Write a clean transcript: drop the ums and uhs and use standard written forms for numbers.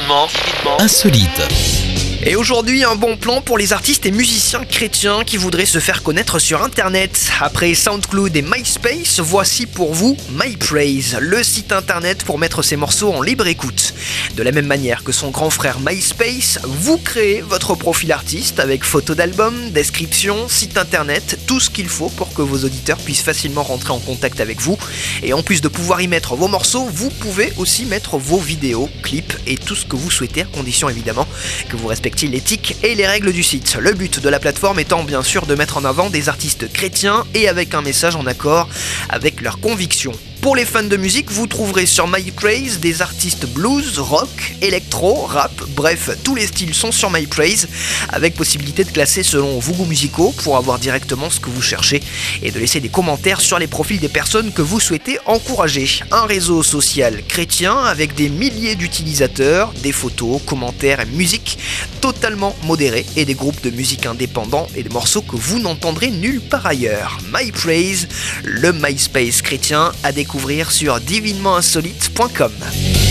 insolite. Et aujourd'hui, un bon plan pour les artistes et musiciens chrétiens qui voudraient se faire connaître sur Internet. Après SoundCloud et MySpace, voici pour vous MyPraise, le site Internet pour mettre ses morceaux en libre écoute. De la même manière que son grand frère MySpace, vous créez votre profil artiste avec photo d'album, description, site Internet, tout ce qu'il faut pour que vos auditeurs puissent facilement rentrer en contact avec vous. Et en plus de pouvoir y mettre vos morceaux, vous pouvez aussi mettre vos vidéos, clips et tout ce que vous souhaitez, à condition évidemment que vous respectiez l'éthique et les règles du site. Le but de la plateforme étant bien sûr de mettre en avant des artistes chrétiens et avec un message en accord avec leurs convictions. Pour les fans de musique, vous trouverez sur MyPraise des artistes blues, rock, électro, rap, bref, tous les styles sont sur MyPraise, avec possibilité de classer selon vos goûts musicaux pour avoir directement ce que vous cherchez et de laisser des commentaires sur les profils des personnes que vous souhaitez encourager. Un réseau social chrétien avec des milliers d'utilisateurs, des photos, commentaires et musique totalement modérés et des groupes de musique indépendants et des morceaux que vous n'entendrez nulle part ailleurs. MyPraise, le MySpace chrétien à découvrir sur divinementinsolite.com.